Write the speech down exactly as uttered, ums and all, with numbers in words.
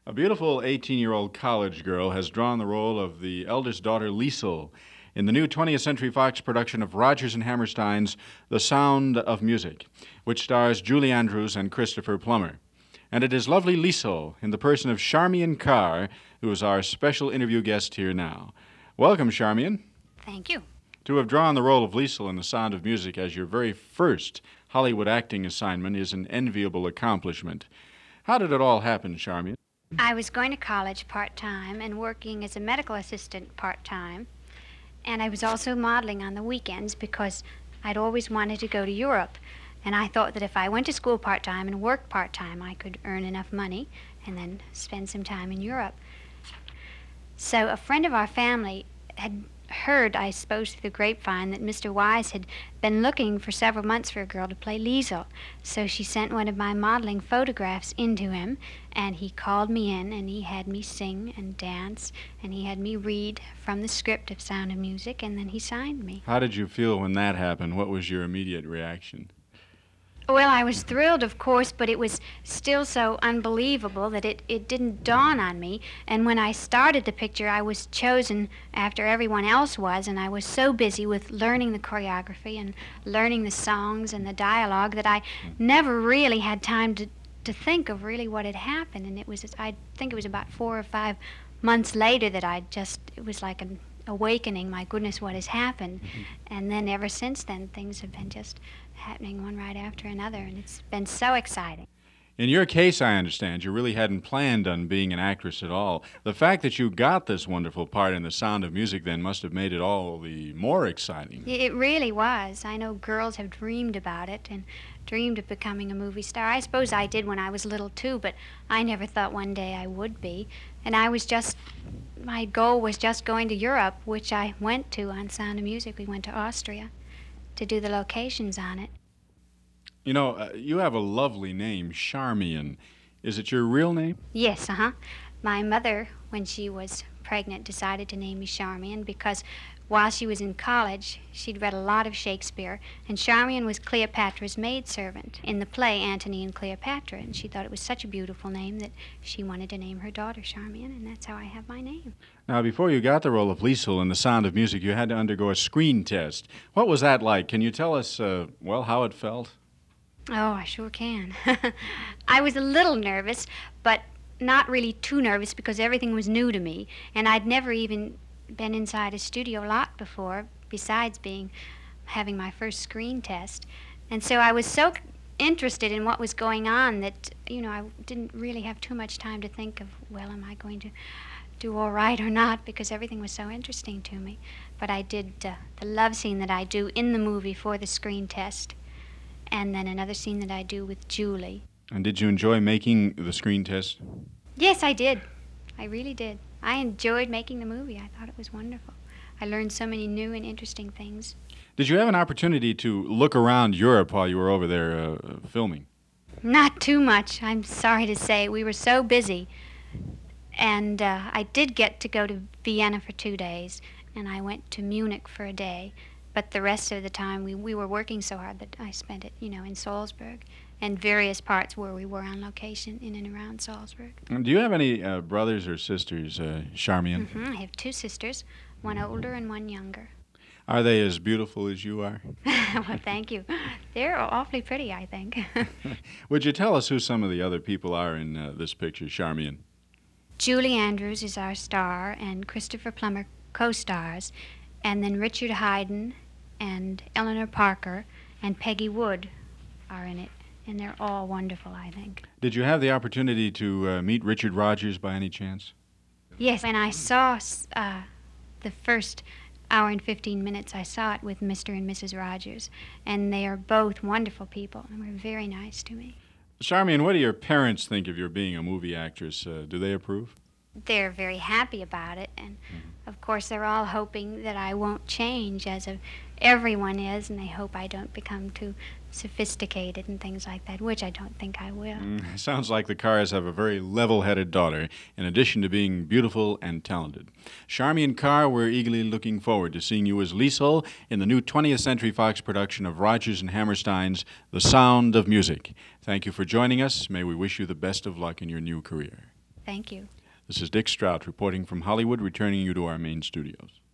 A beautiful eighteen-year-old college girl has drawn the role of the eldest daughter, Liesel, in the new twentieth Century Fox production of Rodgers and Hammerstein's The Sound of Music, which stars Julie Andrews and Christopher Plummer. And it is lovely Liesel, in the person of Charmian Carr, who is our special interview guest here now. Welcome, Charmian. Thank you. To have drawn the role of Liesel in The Sound of Music as your very first Hollywood acting assignment is an enviable accomplishment. How did it all happen, Charmian? I was going to college part-time and working as a medical assistant part-time, and I was also modeling on the weekends because I'd always wanted to go to Europe, and I thought that if I went to school part-time and worked part-time, I could earn enough money and then spend some time in Europe. So a friend of our family had heard, I suppose through the grapevine, that Mister Wise had been looking for several months for a girl to play Liesel. So she sent one of my modeling photographs into him, and he called me in, and he had me sing and dance, and he had me read from the script of Sound of Music, and then he signed me. How did you feel when that happened? What was your immediate reaction? Well, I was thrilled, of course, but it was still so unbelievable that it, it didn't dawn on me. And when I started the picture, I was chosen after everyone else was, and I was so busy with learning the choreography and learning the songs and the dialogue that I never really had time to, to think of really what had happened. And it was, I think it was about four or five months later that I just, it was like an awakening, my goodness, what has happened. Mm-hmm. And then ever since then, things have been just happening one right after another, and it's been so exciting. In your case, I understand, you really hadn't planned on being an actress at all. The fact that you got this wonderful part in The Sound of Music then must have made it all the more exciting. It really was. I know girls have dreamed about it and dreamed of becoming a movie star. I suppose I did when I was little too, but I never thought one day I would be. And I was just, my goal was just going to Europe, which I went to on Sound of Music. We went to Austria to do the locations on it. You know, uh, you have a lovely name, Charmian. Is it your real name? Yes, uh-huh. My mother, when she was pregnant, decided to name me Charmian because while she was in college, she'd read a lot of Shakespeare, and Charmian was Cleopatra's maidservant in the play Antony and Cleopatra, and she thought it was such a beautiful name that she wanted to name her daughter Charmian, and that's how I have my name. Now, before you got the role of Liesel in The Sound of Music, you had to undergo a screen test. What was that like? Can you tell us, uh, well, how it felt? Oh, I sure can. I was a little nervous, but not really too nervous because everything was new to me, and I'd never even been inside a studio lot before, besides being having my first screen test. And so I was so interested in what was going on that, you know, I didn't really have too much time to think of, well, am I going to do all right or not, because everything was so interesting to me. But I did uh, the love scene that I do in the movie for the screen test, and then another scene that I do with Julie. And did you enjoy making the screen test? Yes, I did. I really did. I enjoyed making the movie. I thought it was wonderful. I learned so many new and interesting things. Did you have an opportunity to look around Europe while you were over there uh, filming? Not too much, I'm sorry to say. We were so busy. And uh, I did get to go to Vienna for two days, and I went to Munich for a day. But the rest of the time, we, we were working so hard that I spent it, you know, in Salzburg and various parts where we were on location in and around Salzburg. Do you have any uh, brothers or sisters, uh, Charmian? Mm-hmm. I have two sisters, one older and one younger. Are they as beautiful as you are? Well, thank you. They're awfully pretty, I think. Would you tell us who some of the other people are in uh, this picture, Charmian? Julie Andrews is our star, and Christopher Plummer co-stars, and then Richard Haydn and Eleanor Parker and Peggy Wood are in it, and they're all wonderful, I think. Did you have the opportunity to uh, meet Richard Rodgers by any chance? Yes, and I saw uh, the first hour and fifteen minutes, I saw it with Mister and Missus Rodgers, and they are both wonderful people, and were very nice to me. Charmian, what do your parents think of your being a movie actress? Uh, do they approve? They're very happy about it, and mm-hmm. of course they're all hoping that I won't change, as of everyone is, and they hope I don't become too sophisticated and things like that, which I don't think I will. Mm, sounds like the Carrs have a very level-headed daughter, in addition to being beautiful and talented. Charmian Carr, we're eagerly looking forward to seeing you as Liesel in the new twentieth Century Fox production of Rodgers and Hammerstein's The Sound of Music. Thank you for joining us. May we wish you the best of luck in your new career. Thank you. This is Dick Strout reporting from Hollywood, returning you to our main studios.